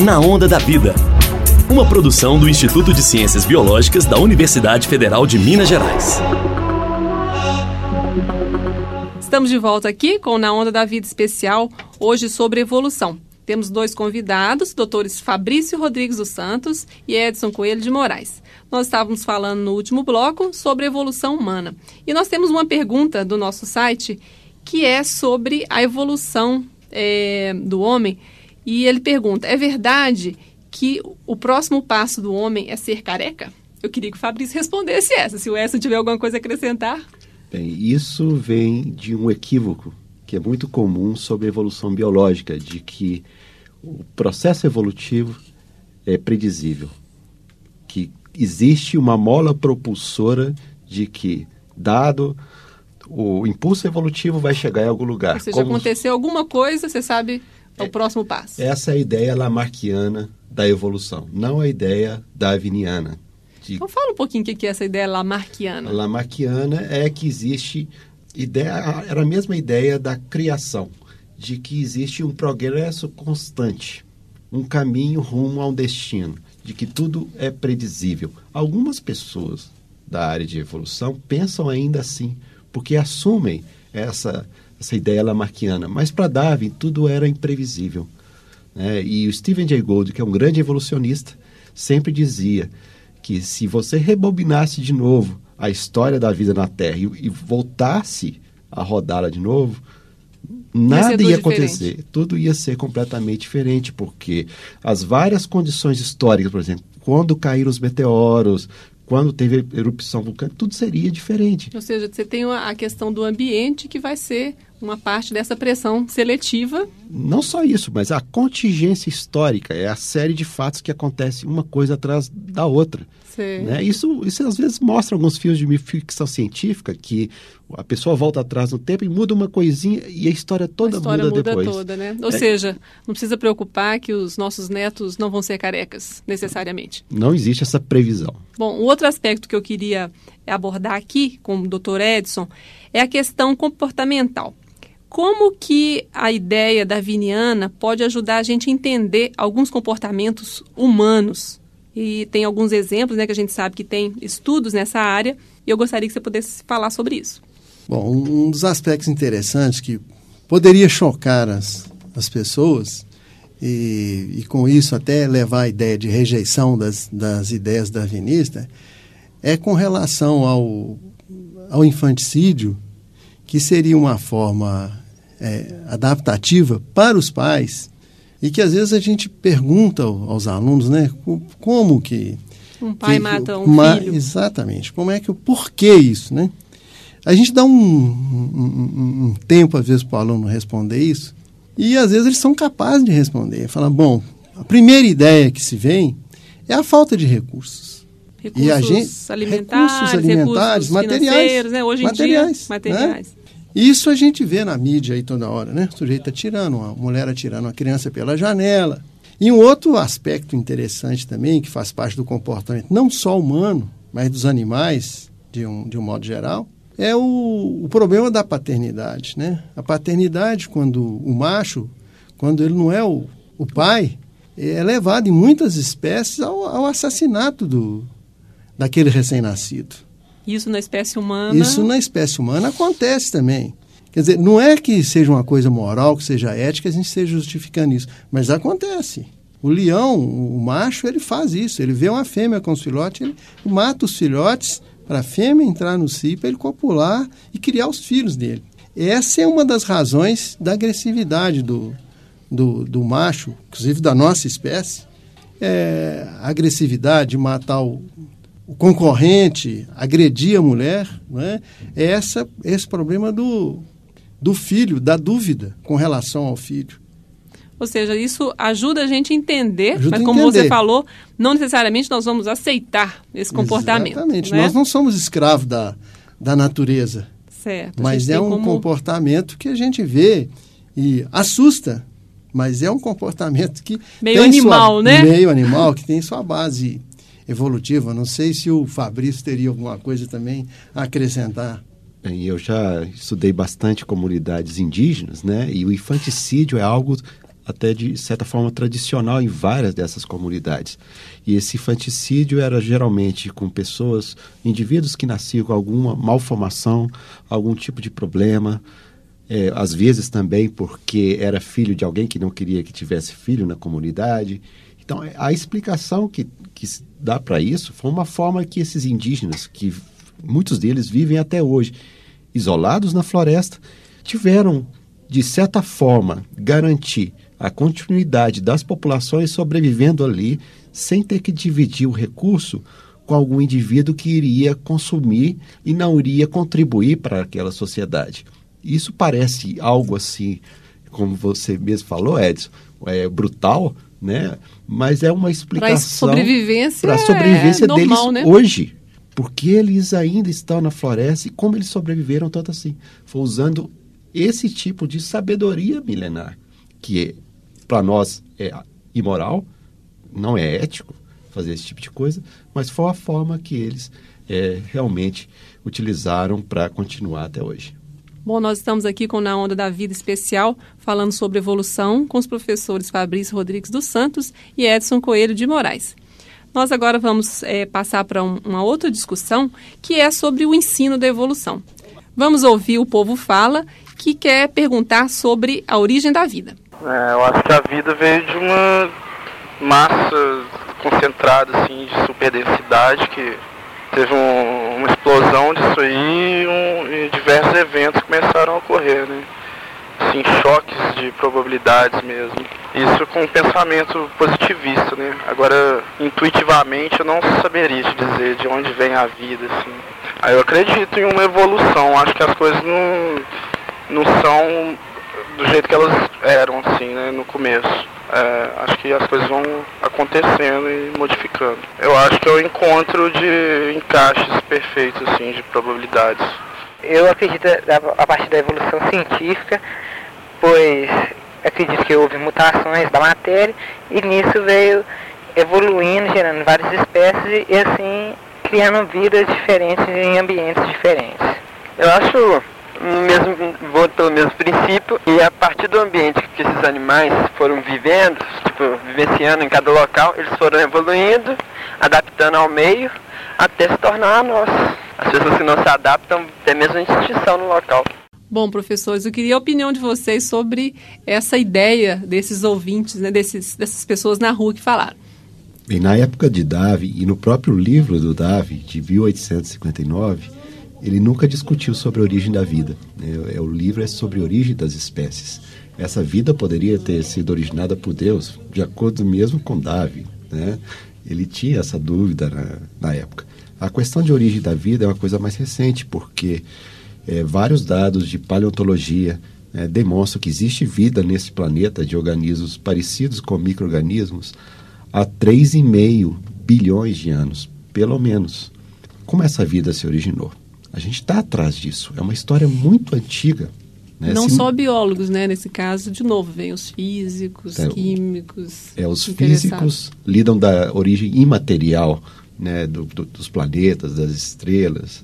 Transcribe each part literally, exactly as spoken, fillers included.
Na Onda da Vida. Uma produção do Instituto de Ciências Biológicas da Universidade Federal de Minas Gerais. Estamos de volta aqui com Na Onda da Vida especial, hoje sobre evolução. Temos dois convidados, doutores Fabrício Rodrigues dos Santos e Edson Coelho de Moraes. Nós estávamos falando no último bloco sobre evolução humana. E nós temos uma pergunta do nosso site que é sobre a evolução é, do homem. E ele pergunta, é verdade que o próximo passo do homem é ser careca? Eu queria que o Fabrício respondesse essa. Se o Edson tiver alguma coisa a acrescentar. Bem, isso vem de um equívoco que é muito comum sobre a evolução biológica, de que o processo evolutivo é predizível, que existe uma mola propulsora de que, dado o impulso evolutivo, vai chegar em algum lugar. Ou seja, Como... aconteceu alguma coisa, você sabe é o próximo passo. Essa é a ideia lamarckiana da evolução, não a ideia darwiniana. De... Então fala um pouquinho o que é essa ideia lamarckiana. A lamarckiana é que existe... Ideia, era a mesma ideia da criação, de que existe um progresso constante, um caminho rumo a um destino, de que tudo é predizível. Algumas pessoas da área de evolução pensam ainda assim, porque assumem essa, essa ideia lamarckiana, mas para Darwin tudo era imprevisível. Né? E o Stephen Jay Gould, que é um grande evolucionista, sempre dizia que se você rebobinasse de novo a história da vida na Terra e, e voltasse a rodá-la de novo, nada ia acontecer. Diferente. Tudo ia ser completamente diferente, porque as várias condições históricas, por exemplo, quando caíram os meteoros, quando teve erupção vulcânica, tudo seria diferente. Ou seja, você tem a questão do ambiente que vai ser uma parte dessa pressão seletiva. Não só isso, mas a contingência histórica é a série de fatos que acontece uma coisa atrás da outra. Né? Isso, isso às vezes mostra alguns filmes de ficção científica que a pessoa volta atrás no tempo e muda uma coisinha e a história toda a história muda, muda depois. Toda, né? Ou é. seja, não precisa preocupar que os nossos netos não vão ser carecas, necessariamente. Não existe essa previsão. Bom, o outro aspecto que eu queria abordar aqui com o doutor Edson é a questão comportamental. Como que a ideia darwiniana pode ajudar a gente a entender alguns comportamentos humanos? E tem alguns exemplos, né, que a gente sabe que tem estudos nessa área, e eu gostaria que você pudesse falar sobre isso. Bom, um dos aspectos interessantes que poderia chocar as, as pessoas, e, e com isso até levar a ideia de rejeição das, das ideias darwinistas, é com relação ao, ao infanticídio, que seria uma forma é, adaptativa para os pais, e que às vezes a gente pergunta aos alunos, né, como que... Um pai que, mata um uma, filho. Exatamente. Como é que, por que isso, né? A gente dá um, um, um tempo, às vezes, para o aluno responder isso, e às vezes eles são capazes de responder. Falam, bom, a primeira ideia que se vem é a falta de recursos. Recursos e a gente, alimentares, recursos alimentares, recursos materiais. Né? Hoje em materiais, dia, materiais. Né? Isso a gente vê na mídia aí toda hora, né? O sujeito atirando, uma mulher atirando uma criança pela janela. E um outro aspecto interessante também, que faz parte do comportamento não só humano, mas dos animais, de um, de um modo geral, é o, o problema da paternidade, né? A paternidade, quando o macho, quando ele não é o, o pai, é levado em muitas espécies ao, ao assassinato do, daquele recém-nascido. Isso na espécie humana? Isso na espécie humana acontece também. Quer dizer, não é que seja uma coisa moral, que seja ética, a gente esteja justificando isso, mas acontece. O leão, o macho, ele faz isso. Ele vê uma fêmea com os filhotes, ele mata os filhotes para a fêmea entrar no cio, para ele copular e criar os filhos dele. Essa é uma das razões da agressividade do, do, do macho, inclusive da nossa espécie. É, a agressividade de matar o o concorrente, agredir a mulher, né? É essa, esse problema do, do filho, da dúvida com relação ao filho. Ou seja, isso ajuda a gente a entender, ajuda mas como entender. você falou, não necessariamente nós vamos aceitar esse comportamento. Exatamente, né? Nós não somos escravos da, da natureza, certo, mas é um como... comportamento que a gente vê e assusta, mas é um comportamento que meio tem animal, sua, né? Meio animal, que tem sua base evolutiva. Não sei se o Fabrício teria alguma coisa também a acrescentar. Bem, eu já estudei bastante comunidades indígenas, né? E o infanticídio é algo até de certa forma tradicional em várias dessas comunidades. E esse infanticídio era geralmente com pessoas, indivíduos que nasciam com alguma malformação, algum tipo de problema, é, às vezes também porque era filho de alguém que não queria que tivesse filho na comunidade. Então, a explicação que, que se dá para isso foi uma forma que esses indígenas, que muitos deles vivem até hoje, isolados na floresta, tiveram, de certa forma, garantir a continuidade das populações sobrevivendo ali, sem ter que dividir o recurso com algum indivíduo que iria consumir e não iria contribuir para aquela sociedade. Isso parece algo assim, como você mesmo falou, Edson, é brutal, né? Mas é uma explicação para sobrevivência, para a sobrevivência é normal, deles, né? Hoje. Porque eles ainda estão na floresta e como eles sobreviveram tanto assim. Foi usando esse tipo de sabedoria milenar, que é, para nós é imoral, não é ético fazer esse tipo de coisa, mas foi a forma que eles é, realmente utilizaram para continuar até hoje. Bom, nós estamos aqui com Na Onda da Vida Especial, falando sobre evolução com os professores Fabrício Rodrigues dos Santos e Edson Coelho de Moraes. Nós agora vamos é, passar para um, uma outra discussão, que é sobre o ensino da evolução. Vamos ouvir o Povo Fala, que quer perguntar sobre a origem da vida. É, eu acho que a vida veio de uma massa concentrada assim, de superdensidade, que teve um, uma explosão disso aí e, um, e diversos eventos começaram a ocorrer, né? Assim, choques de probabilidades mesmo. Isso com um pensamento positivista, né? Agora, intuitivamente, eu não saberia te dizer de onde vem a vida, assim. Aí eu acredito em uma evolução. Acho que as coisas não, não são do jeito que elas eram, assim, né? No começo. É, acho que as coisas vão acontecendo e modificando. Eu acho que é o encontro de encaixes perfeitos, assim, de probabilidades. Eu acredito a partir da evolução científica, pois acredito que houve mutações da matéria e nisso veio evoluindo, gerando várias espécies e assim criando vidas diferentes em ambientes diferentes. Eu acho, mesmo, vou pelo mesmo princípio, e a partir do ambiente que esses animais foram vivendo, tipo, vivenciando em cada local, eles foram evoluindo, adaptando ao meio, até se tornar nós. As pessoas que não se adaptam têm a mesma extinção no local. Bom, professores, eu queria a opinião de vocês sobre essa ideia desses ouvintes, né, desses, dessas pessoas na rua que falaram. Bem, na época de Darwin, e no próprio livro do Darwin, de mil oitocentos e cinquenta e nove, ele nunca discutiu sobre a origem da vida. É, é, o livro é sobre a origem das espécies. Essa vida poderia ter sido originada por Deus, de acordo mesmo com Darwin, né? Ele tinha essa dúvida na, na época. A questão de origem da vida é uma coisa mais recente, porque é, vários dados de paleontologia é, demonstram que existe vida nesse planeta de organismos parecidos com micro-organismos há três vírgula cinco bilhões de anos, pelo menos. Como essa vida se originou? A gente está atrás disso. É uma história muito antiga. Né? Não se... só biólogos, né? Nesse caso, de novo, vem os físicos, é, químicos. É, os físicos lidam da origem imaterial, né? do, do, dos planetas, das estrelas.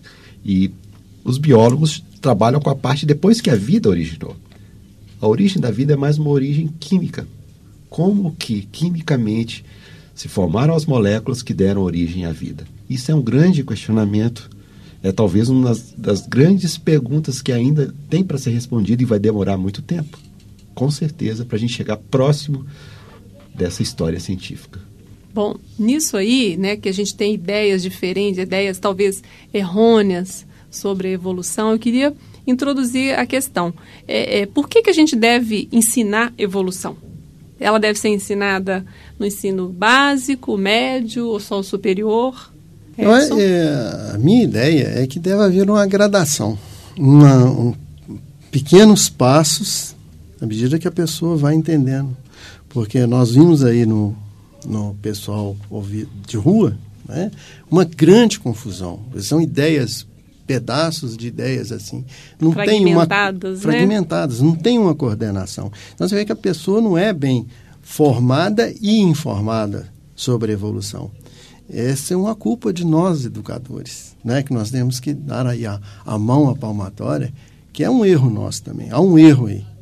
E os biólogos trabalham com a parte depois que a vida originou. A origem da vida é mais uma origem química. Como que, quimicamente, se formaram as moléculas que deram origem à vida? Isso é um grande questionamento. É talvez uma das, das grandes perguntas que ainda tem para ser respondida e vai demorar muito tempo. Com certeza, para a gente chegar próximo dessa história científica. Bom, nisso aí, né, que a gente tem ideias diferentes, ideias talvez errôneas sobre a evolução, eu queria introduzir a questão. É, é, por que, que a gente deve ensinar evolução? Ela deve ser ensinada no ensino básico, médio ou só o superior? Eu, é, a minha ideia é que deve haver uma gradação, uma, um, pequenos passos à medida que a pessoa vai entendendo. Porque nós vimos aí no, no pessoal de rua, né, uma grande confusão. São ideias, pedaços de ideias assim. Não fragmentadas, tem uma, né? Fragmentadas, não tem uma coordenação. Então você vê que a pessoa não é bem formada e informada sobre a evolução. Essa é uma culpa de nós, educadores, né? Que nós temos que dar aí a, a mão à palmatória, que é um erro nosso também. Há um erro aí.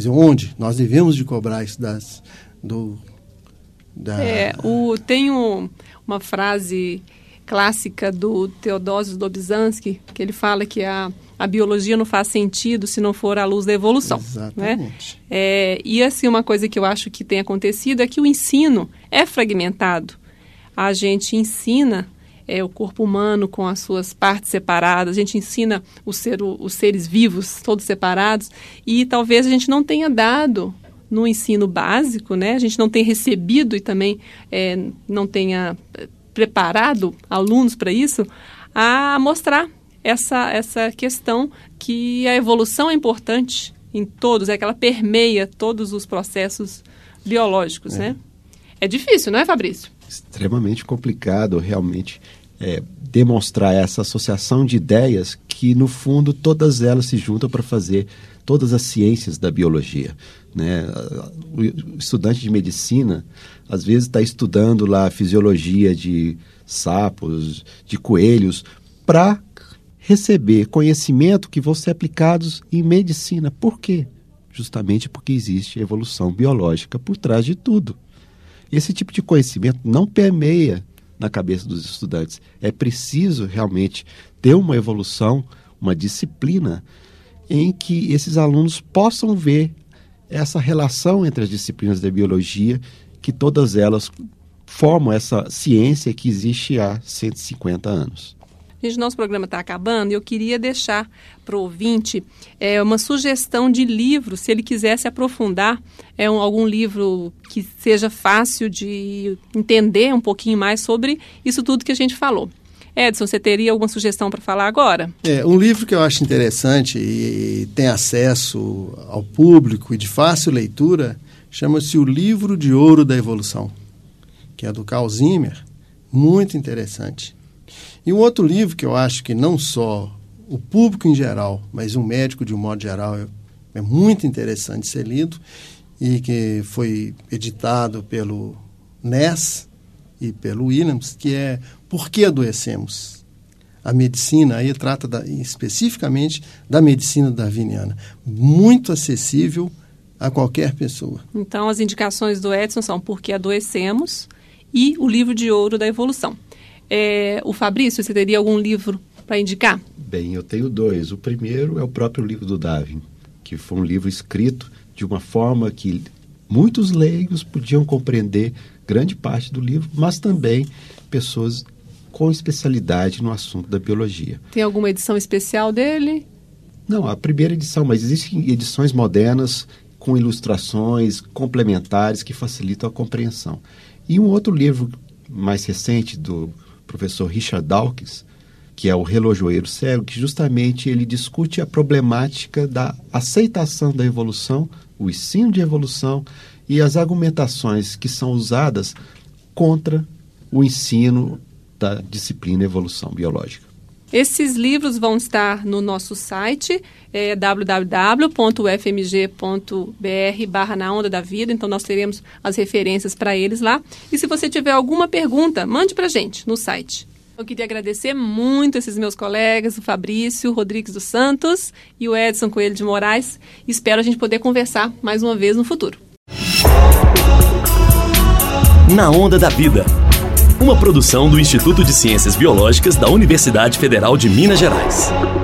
Quer dizer, onde? Nós devemos de cobrar isso das... Do, da... É, o, tem um, uma frase clássica do Teodósio Dobzhansky, que ele fala que a, a biologia não faz sentido se não for à luz da evolução. Exatamente. Né? É, e assim, uma coisa que eu acho que tem acontecido é que o ensino é fragmentado. A gente ensina é, o corpo humano com as suas partes separadas, a gente ensina o ser, o, os seres vivos todos separados, e talvez a gente não tenha dado no ensino básico, né? A gente não tenha recebido e também é, não tenha preparado alunos para isso, a mostrar essa, essa questão que a evolução é importante em todos, é que ela permeia todos os processos biológicos, é. né? É difícil, não é, Fabrício? Extremamente complicado, realmente, é, demonstrar essa associação de ideias que, no fundo, todas elas se juntam para fazer todas as ciências da biologia, né? O estudante de medicina, às vezes, está estudando lá a fisiologia de sapos, de coelhos, para receber conhecimento que vão ser aplicados em medicina. Por quê? Justamente porque existe evolução biológica por trás de tudo. Esse tipo de conhecimento não permeia na cabeça dos estudantes. É preciso realmente ter uma evolução, uma disciplina em que esses alunos possam ver essa relação entre as disciplinas da biologia, que todas elas formam essa ciência que existe há cento e cinquenta anos. Gente, nosso programa está acabando e eu queria deixar para o ouvinte é, uma sugestão de livro, se ele quisesse aprofundar é, um, algum livro que seja fácil de entender um pouquinho mais sobre isso tudo que a gente falou. Edson, você teria alguma sugestão para falar agora? É, um livro que eu acho interessante e tem acesso ao público e de fácil leitura, chama-se O Livro de Ouro da Evolução, que é do Carl Zimmer, muito interessante. E um outro livro que eu acho que não só o público em geral, mas um médico de um modo geral, é, é muito interessante ser lido, e que foi editado pelo Ness e pelo Williams, que é Por que Adoecemos? A medicina aí trata da, especificamente da medicina darwiniana, muito acessível a qualquer pessoa. Então, as indicações do Edson são Por que Adoecemos e O Livro de Ouro da Evolução. É, o Fabrício, você teria algum livro para indicar? Bem, eu tenho dois. O primeiro é o próprio livro do Darwin, que foi um livro escrito de uma forma que muitos leigos podiam compreender grande parte do livro, mas também pessoas com especialidade no assunto da biologia. Tem alguma edição especial dele? Não, a primeira edição, mas existem edições modernas com ilustrações complementares que facilitam a compreensão. E um outro livro mais recente do professor Richard Dawkins, que é o Relojoeiro Cego, que justamente ele discute a problemática da aceitação da evolução, o ensino de evolução e as argumentações que são usadas contra o ensino da disciplina evolução biológica. Esses livros vão estar no nosso site, é, w w w ponto u f m g ponto b r barra na onda da vida, então nós teremos as referências para eles lá. E se você tiver alguma pergunta, mande para a gente no site. Eu queria agradecer muito esses meus colegas, o Fabrício Rodrigues dos Santos e o Edson Coelho de Moraes. Espero a gente poder conversar mais uma vez no futuro. Na Onda da Vida. Uma produção do Instituto de Ciências Biológicas da Universidade Federal de Minas Gerais.